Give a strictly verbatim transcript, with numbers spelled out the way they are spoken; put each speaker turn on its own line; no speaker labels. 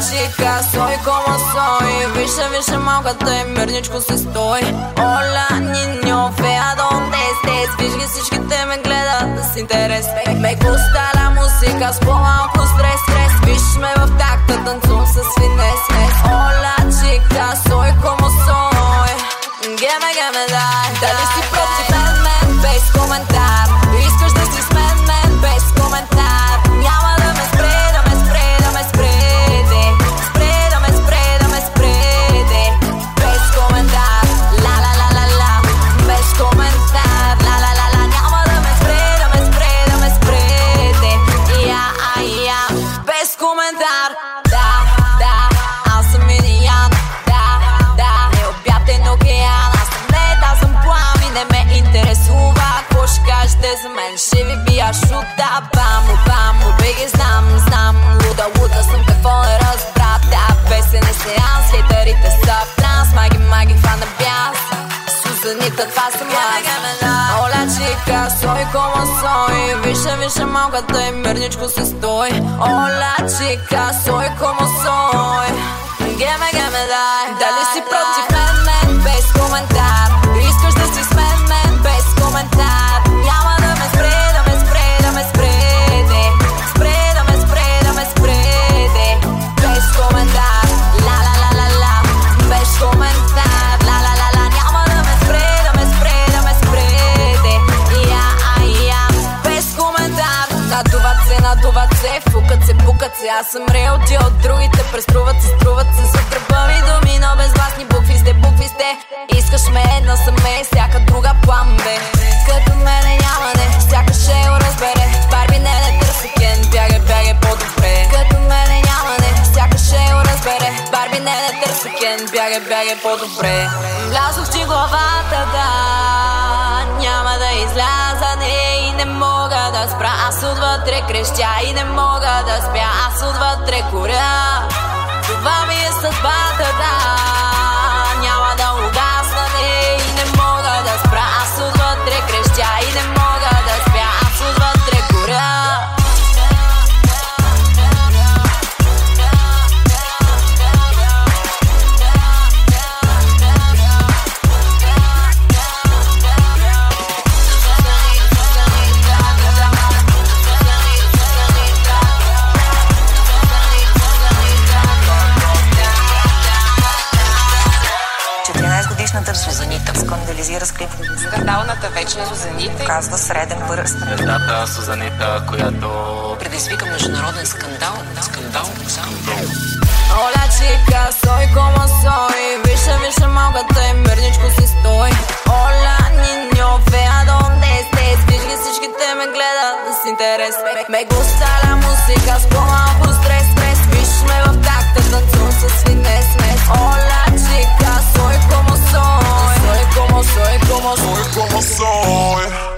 chica, soy como soy. Вижте, вижте малката и мирничко се стой. Оля, ниньо, феа, donde estés. Вижги всичките ме гледат с интерес. Me gusta la música, с по-малко стрес, стрес. Виж ме в такта, танцувам с финес. Оля, chica, soy como soy. Геме, геме, дай. Дали си против мен, мен, без коментар. Искаш да си с мен, мен, без коментар. Няма да ме спре, да ме спре, да ме спреде. Спре, да ме спре, да ме спреде. Без коментар, ла ла ла ла ла. Без коментар, ла ла ла ла. Няма да ме спре, да ме спре, да ме спреде. Я, а, я, без коментар. Да, да, аз съм Индиян. Да, да, е обятен океан. Аз съм лед, аз съм плам и не ме интересува. Какво ще кажете за мен? Ще ви бия шута. Бамбо, бамбо, беги, знам, знам. Луда, луда съм, какво не разбра. Да, песен е сеанс, хейтерите са в транс. Маги, маги, хвана бяс. Сузанита, това съм аз. Оля, chica, soy como soy. Вижте, вижте малката и мирничко се стой. Оля, chica, soy como soy. Геме, геме, дай. Дали си против мен, мен, без коментар. Искаш да си с мен, мен, без коментар. Няма да ме спре, да ме спре, да ме спреде. Спре, да ме спре, да ме спреде. Без коментар, ла ла ла ла ла. Без коментар, ла ла ла ла. Няма да ме спре, да ме спре, да ме спреде. Я, а, я, без коментар. Надуват се, надуват се, фукат се, пукат се. Аз съм реал, ти от другите преструват се, струват се. За тръба ми думи, но безгласни букви сте, букви сте. Искаш ме една саме, всяка друга план бе. Като мене няма не, всяка ще го разбере. Барби не не търси Кен, бягай, бягай по-добре. Като мене няма не, всяка ще го разбере. Барби не не търси Кен, бягай, бягай по-добре. Влязох ти главата, да, няма да изляза, не, и не мога да спра. Аз отвътре крещя и не мога да спя. Аз отвътре горя, това ми е съдбата, да. Няма да угасна, не, и не мога да спра. Аз отвътре крещя и не мога да спя. Аз отвътре горя.
четиринайсетгодишната Сузанита скандализира с клип.
Скандалната вечна Сузанита
Казва среден пръст.
Едната Сузанита, която
предизвика международен скандал. Скандал, скандал.
Оля, chica, soy como soy. Вижте, вижте малката и мирничко се стой. Оля, ниньо, феа, donde estés. Вижги всичките ме гледат с интерес. Me gusta la música, с по-малко стрес, стрес. Виж ме в такта, танцувам с финес. Оля, chica, soy como soy. Soy como soy, como soy, como soy.